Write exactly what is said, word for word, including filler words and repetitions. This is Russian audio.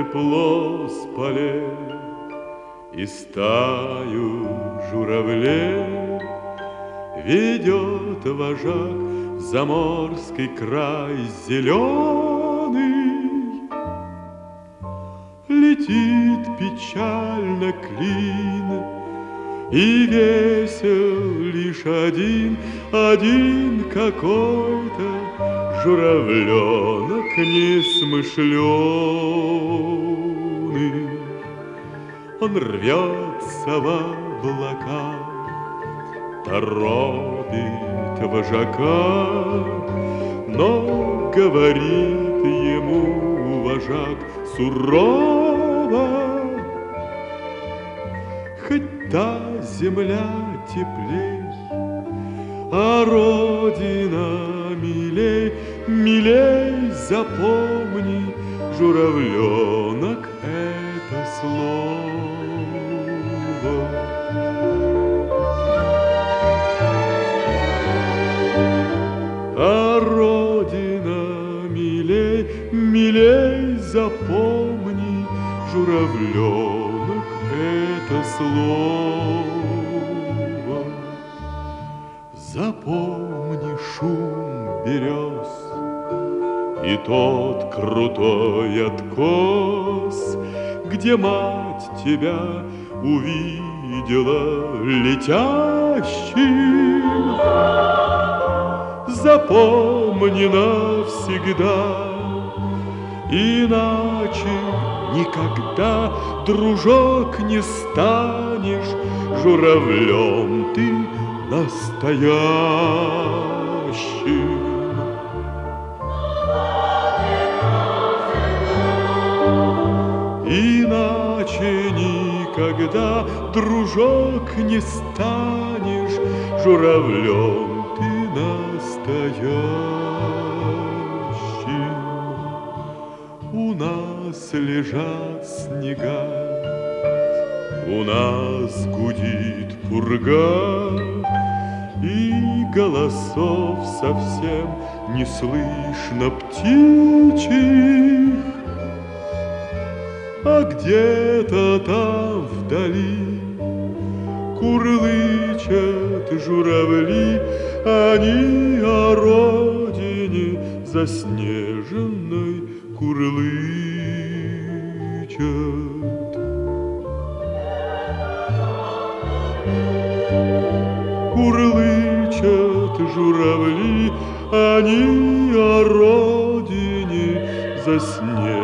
тепло с полей и стаю журавлей ведет вожак в заморский край зеленый. Летит печально клин, и весел лишь один, один какой-то журавленок несмышленый. Он рвется в облака, торопит вожака, но говорит ему вожак сурово: хоть та земля теплей, а родина милей, милей, запомни, журавленок, это слово. А родина милей, милей, запомни, журавленок, это слово. Запомни шум берез и тот крутой откос, где мать тебя увидела летящим. Запомни навсегда, иначе никогда, дружок, не станешь журавлем ты настоящим. Иначе никогда, дружок, не станешь журавлем ты настоящим. У нас лежат снега, у нас гудит пурга, и голосов совсем не слышно птичьих. А где-то там вдали курлычат журавли, они о родине заснеженной курлычат. Курлычат журавли, они о родине заснеженной